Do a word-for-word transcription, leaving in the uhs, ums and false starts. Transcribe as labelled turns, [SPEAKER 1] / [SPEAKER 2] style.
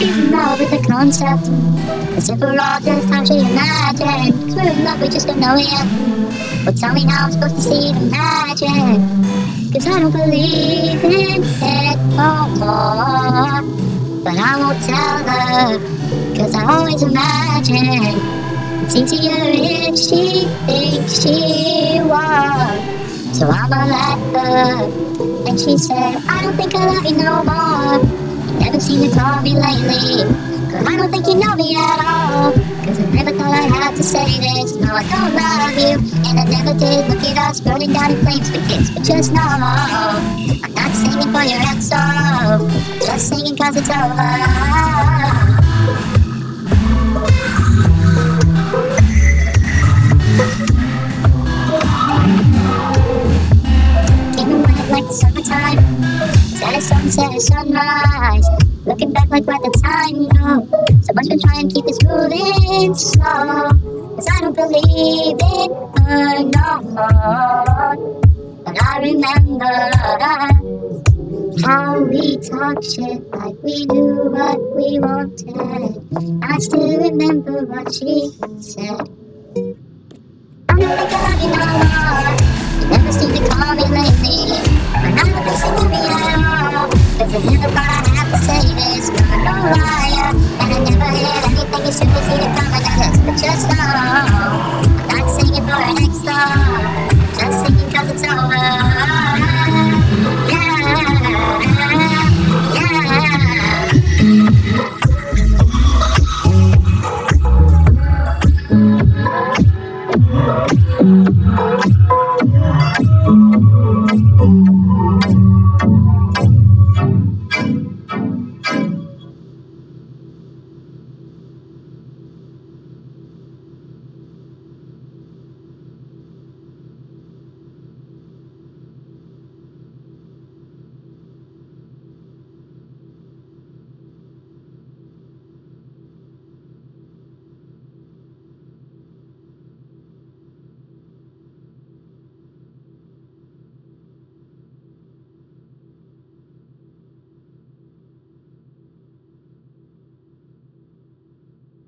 [SPEAKER 1] she's in love with the concept, as if we're all just how she imagined. Cause we're in love, we just don't know it yet. Well, tell me how I'm supposed to see the magic, cause I don't believe in it no more. But I won't tell her, cause I always imagine it's easier if she thinks she won. So I'ma let her. And she said, I don't think I love you no more. You never seem to call me lately, cause I don't think you know me at all. Cause I never thought I had to say this. No, I don't love you, and I never did. Look at us burning down in flames for kids. But just know, I'm not singing for your ex sorrow, just singing cause it's over. Like the summertime, set a sunset, a sunrise. Looking back like where the time goes. So much for trying to keep this moving slow, cause I don't believe in her no more. But I remember how we talked shit like we knew what we wanted. I still remember what she said. I don't think I love you no more. You never seem to call me lately, but I don't think you love me at all. Cause I never thought I